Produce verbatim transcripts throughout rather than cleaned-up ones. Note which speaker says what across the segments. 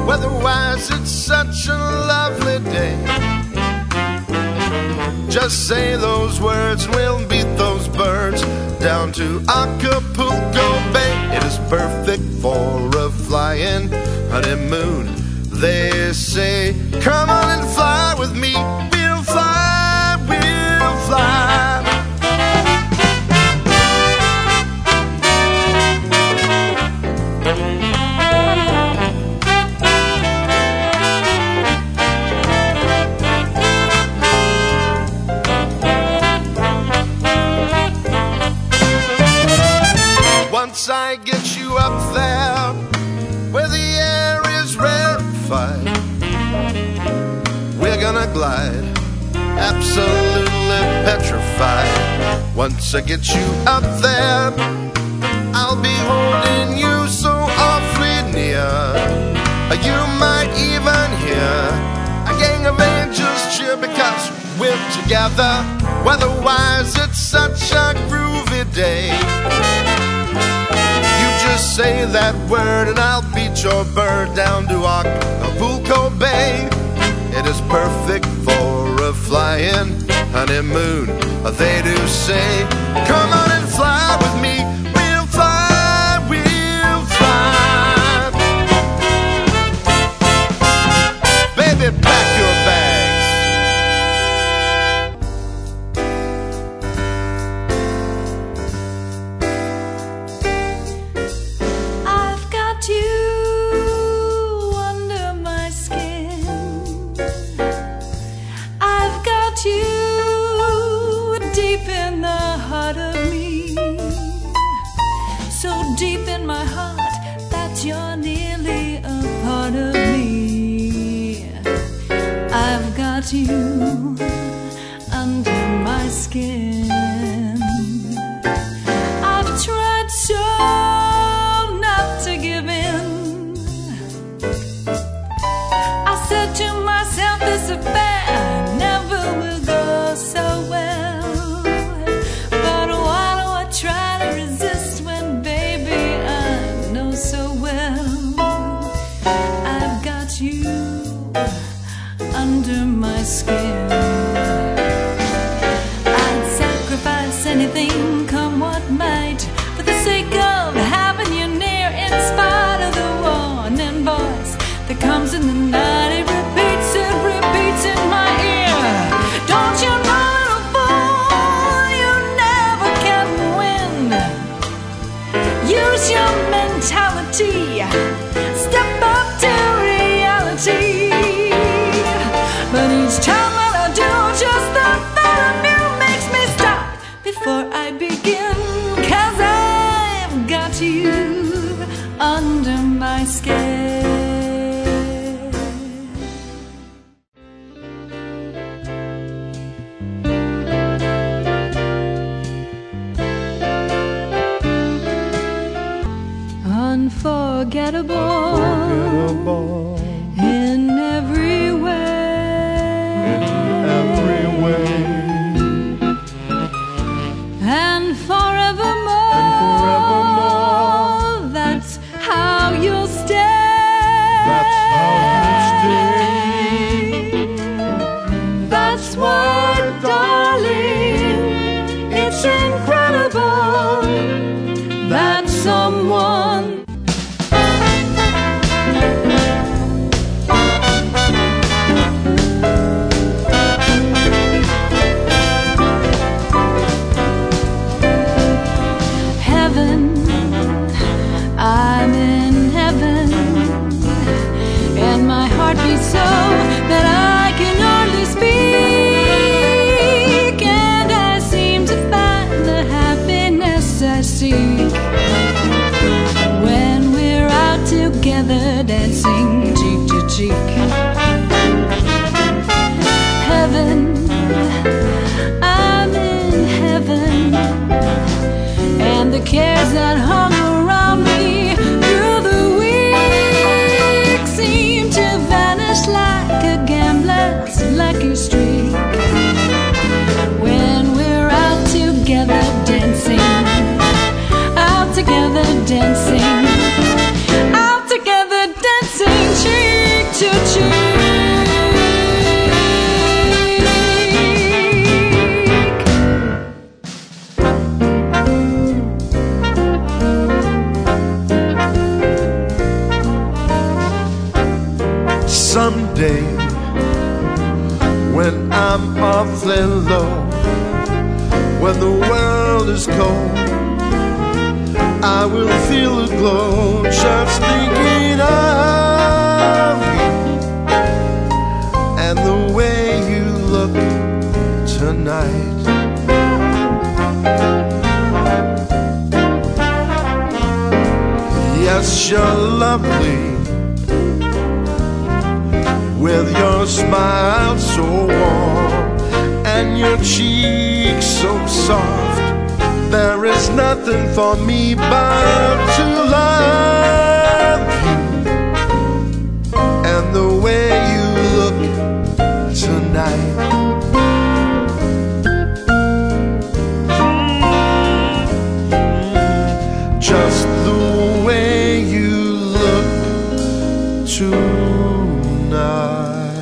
Speaker 1: Weather-wise, it's such a lovely day. Just say those words and we'll beat those birds down to Acapulco Bay. It is perfect for a flying honeymoon. They say, come on and fly with me. We'll fly, we'll fly. Once I get you up there where the air is rarefied, we're gonna glide, absolutely petrified. Once I get you up there, I'll be holding you so awfully near. You might even hear a gang of angels cheer because we're together. Weather-wise, it's such a groovy day. Just say that word and I'll beat your bird down to Acapulco Bay. It is perfect for a flying honeymoon. They do say, come on and fly with me. We'll fly, we'll fly. Baby, pack your bags.
Speaker 2: Deep in my heart that you're nearly a part of me. I've got you under my skin. I've tried so not to give in. I said to myself, this affair never will go so well. But why do I try to resist when so well? I've got you under my skin. I'd sacrifice anything, come what might, for the sake of having you near. In spite of the warning voice that comes in the night, it repeats, it repeats in my ear. Don't you know, little fool, you never can win. Use your mentality, step up to reality. But each time that I do, just the thought of you makes me stop before I begin. 'Cause I've got you under my skin. Unforgettable,
Speaker 1: Unforgettable.
Speaker 2: In every way,
Speaker 1: in every way,
Speaker 2: and forevermore,
Speaker 1: and forevermore.
Speaker 2: That's how you'll stay.
Speaker 1: That's how you'll stay.
Speaker 2: That's why, darling, it's incredible that someone
Speaker 1: day when I'm awfully low, when the world is cold, I will feel a glow just thinking of you and the way you look tonight. Yes, you're lovely, with your smile so warm and your cheeks so soft. There is nothing for me but to love you and the way you look tonight. Just the way you look tonight.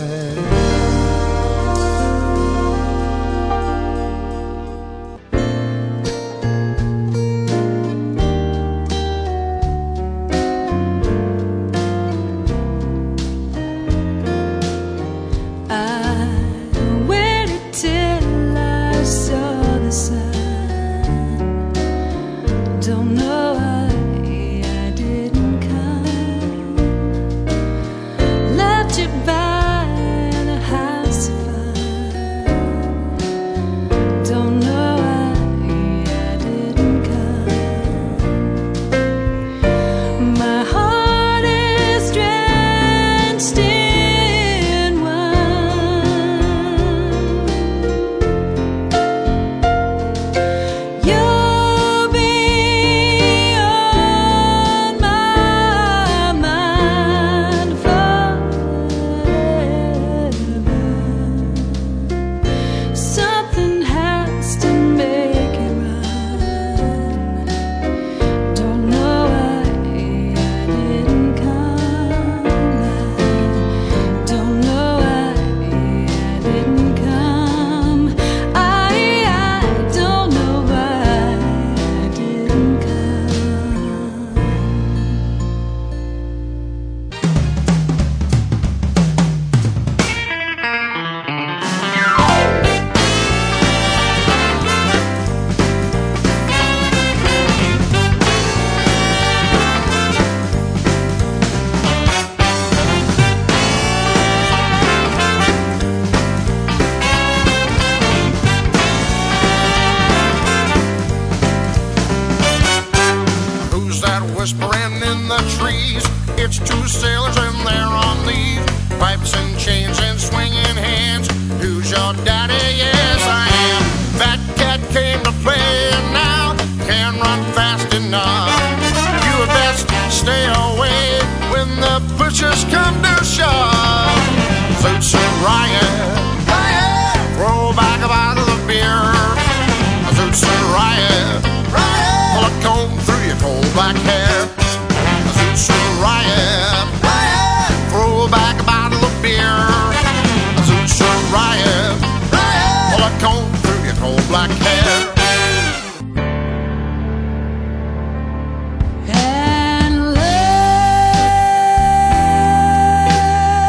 Speaker 3: Whispering in the trees, it's two sailors and they're on leave. Pipes and chains and swinging hands. Who's your daddy? Yes, I am. That cat came to play and now can't run fast enough. You had best stay away when the pushers come to shove. Flutes and riot, riot. Roll back a bottle of beer. Flutes and riot, riot. Pull a comb through your cold black hair. Flutes and riot, riot. Roll back a bottle of beer. Flutes and riot, riot. Pull a comb through your cold black hair.
Speaker 2: And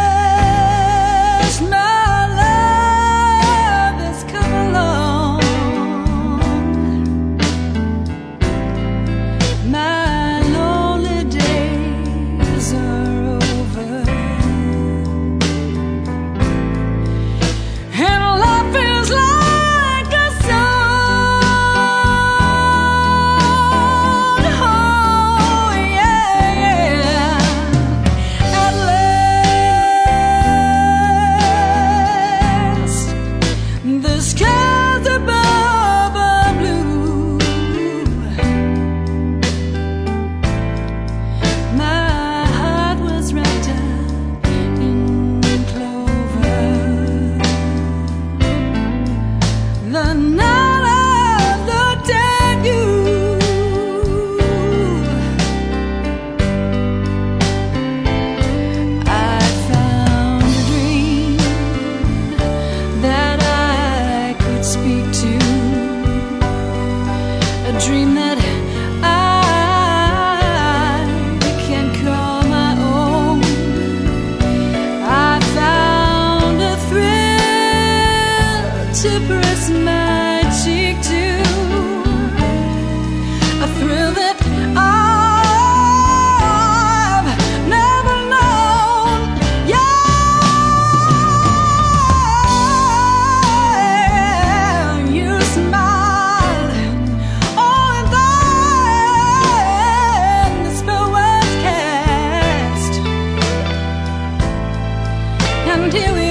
Speaker 2: until we